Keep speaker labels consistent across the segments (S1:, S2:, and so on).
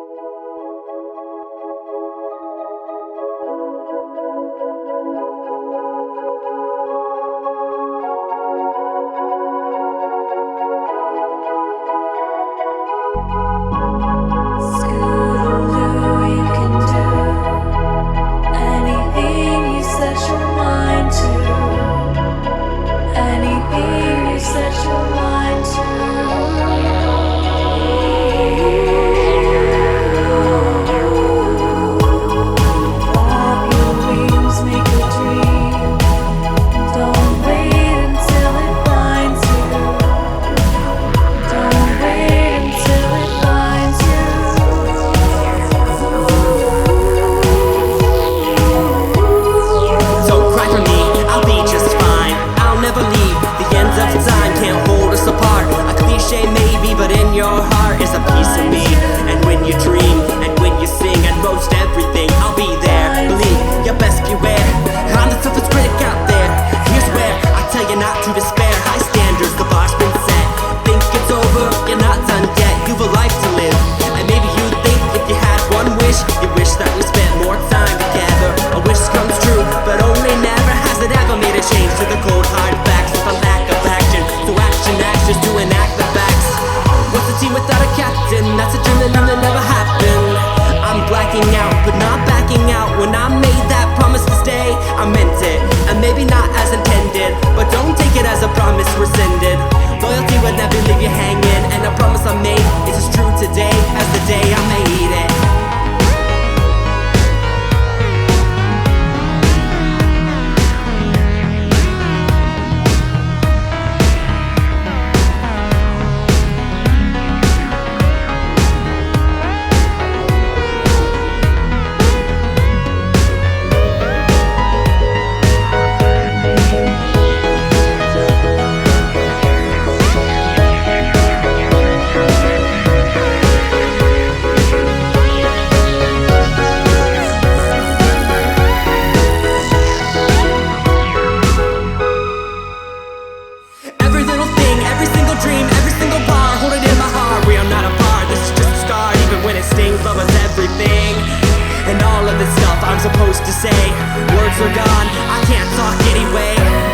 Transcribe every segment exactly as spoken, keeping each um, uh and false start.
S1: That's a dream that never happened. I'm blacking out, but not backing out. When I made that promise to stay, I meant it, and maybe not as intended, but don't take it as a promise rescinded. Loyalty would never leave you hanging, and a promise I made is as true today as the day I made it. And all of the stuff I'm supposed to say, words are gone, I can't talk anyway.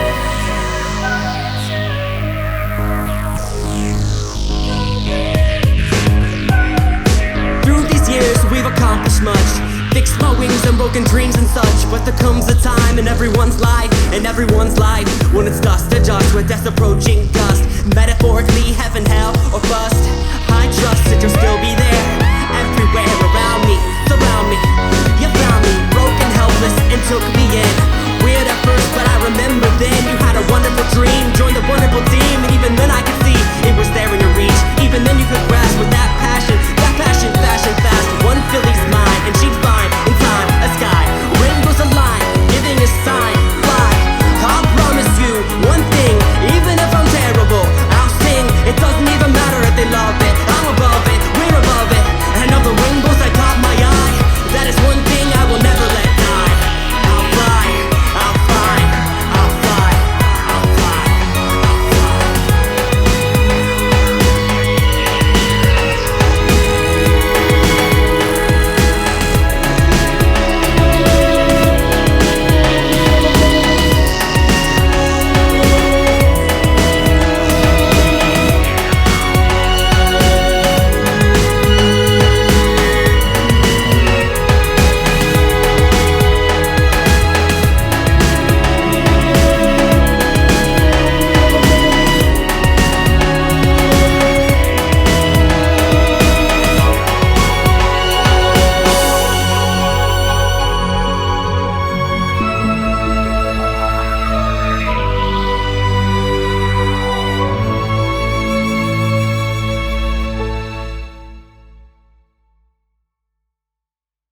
S1: Through these years we've accomplished much, fixed my wings and broken dreams and such. But there comes a time in everyone's life, in everyone's life, when it's dust to dust with death approaching dust. Metaphorically